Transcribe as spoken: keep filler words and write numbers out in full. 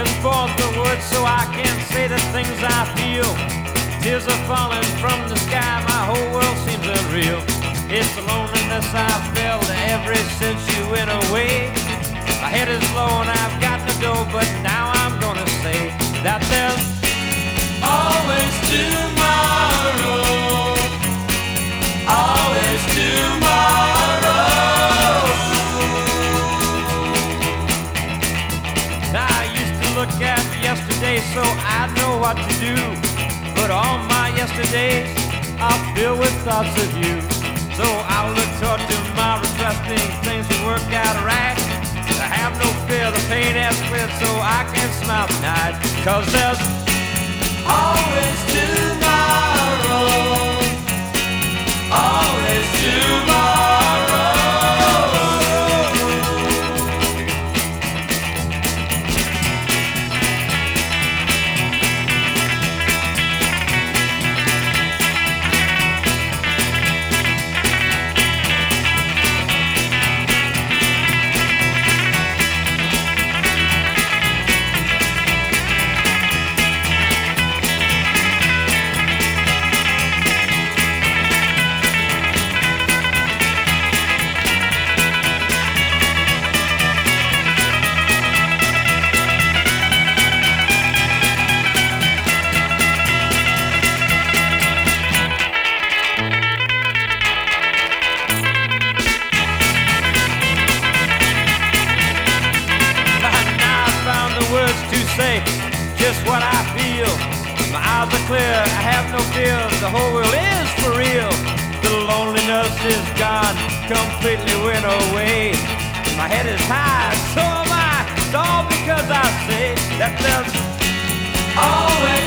looking for the words so I can say the things I feel. Tears are falling from the sky, my whole world seems unreal. It's the loneliness I've felt ever since you went away. My head is low and I've got no dough, but now I'm gonna say that there's always tomorrow. Always tomorrow. Now I used to look at yesterday so I know what to do, but all my yesterdays are filled with thoughts of you. So I'll look toward tomorrow, trusting things will work out right. I have no fear, the pain has cleared, so I can smile tonight. Cause there's always tomorrow. Always tomorrow. Say just what I feel. My eyes are clear, I have no fear. The whole world is for real. The loneliness is gone, completely went away. My head is high, so am I. It's all because I say that there's always